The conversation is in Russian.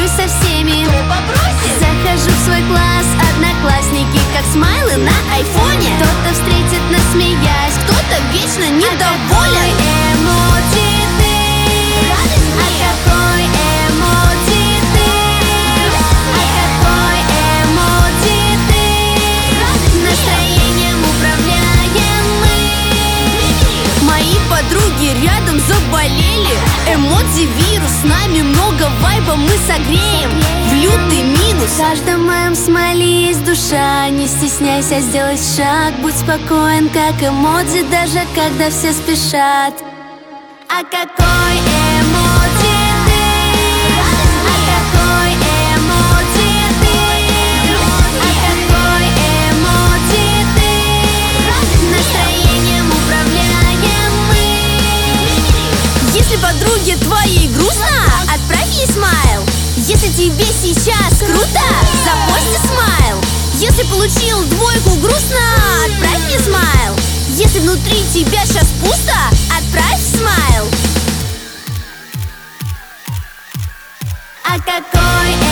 со всеми. Кто попросит? Захожу в свой класс, одноклассники как смайлы на айфоне. Кто-то встретит нас смеясь, кто-то вечно недоволен. Эмодзи ты, а какой эмодзи ты? А какой эмодзи ты? Настроением управляем мы. Мои подруги рядом заболели. Эмодзи-вирус, с нами много вайба мы согреем в лютый минус. В каждом моем смайле есть душа. Не стесняйся сделать шаг, будь спокоен, как эмодзи, даже когда все спешат. А какой эмодзи ты? А какой эмодзи ты? А какой эмодзи ты? Настроением управляем мы. Если подруге твоей грустно, отправь ей смайл. Если тебе сейчас круто, запости смайл. Если получил двойку грустно, отправь мне смайл. Если внутри тебя сейчас пусто, отправь смайл. А какой